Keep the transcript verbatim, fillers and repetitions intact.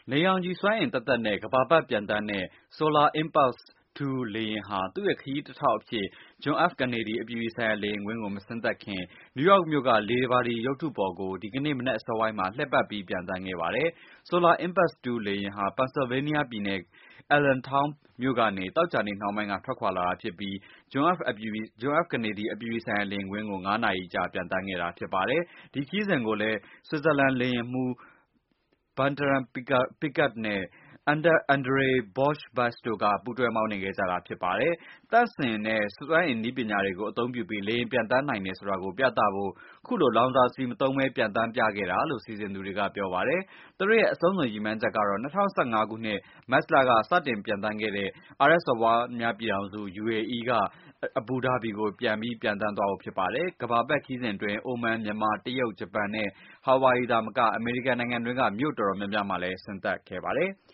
နေရောင်ခြည်စွမ်းအင်သက်သက်နဲ့ကမ္ဘာပတ်ပျံသန်းတဲ့ Solar Impulse တူ လေယာဉ်ဟာ သူ့ရဲ့ခရီးတထောက်အဖြစ် John F Kennedy အပြည်ပြည်ဆိုင်ရာလေယာဉ်ကွင်းကိုမဆင်းသက်ခင် နယူးယောက်မြို့က လေဘာတီရုပ်တုပေါ်ကို ဒီကနေ့မနက်အစောပိုင်းမှာ လှည့်ပတ်ပြီးပျံသန်းခဲ့ပါတယ်။ Solar Impulse တူ လေယာဉ်ဟာ Pennsylvania ပြည်နယ် Allentown မြို့ကနေ သောကြာနေ့နှောင်းပိုင်းက ထွက်ခွာလာတာဖြစ်ပြီး John F Kennedy အပြည်ပြည်ဆိုင်ရာလေယာဉ်ကွင်းကို ငါးနာရီကြာ ပျံသန်းခဲ့တာဖြစ်ပါတယ်။ ဒီခရီးစဉ်ကိုလည်း Switzerland လေယာဉ်မှူး Bertrand Piccard နဲ့ Andre Borschbach တို့က ပူးတွဲမောင်းနှင်ခဲ့ကြတာဖြစ်ပါတယ်။ သန့်စင်တဲ့စွမ်းအင်နည်းပညာတွေကိုအသုံးပြုပြီး လေယာဉ်ပျံသန်းနိုင်တယ်ဆိုတာကိုပြသဖို့ ခုလို လောင်စာဆီမသုံးဘဲ ပျံသန်းပြခဲ့တာလို့ စီစဉ်သူတွေကပြောပါတယ်။ သူတို့ရဲ့အဆုံးစွန်ရည်မှန်းချက်ကတော့ ၂၀၁၅ ခုနှစ် မတ်လက စတင်ပျံသန်းခဲ့တဲ့ အာရပ်စော်ဘွားများပြည်ထောင်စု U A E က အဘူဒါဘီကို ပြန်ပြီးပျံသန်းသွားဖို့ဖြစ်ပါတယ်။ ကမ္ဘာပတ်ခရီးစဉ်အတွင်း အိုမန်၊ မြန်မာ၊ တရုတ်၊ ဂျပန်နဲ့ ဟာဝိုင်အီသာမက အမေရိကန်နိုင်ငံတွင်းက မြို့တော်တော်များများမှာလည်း ဆင်းသက်ခဲ့ပါတယ်။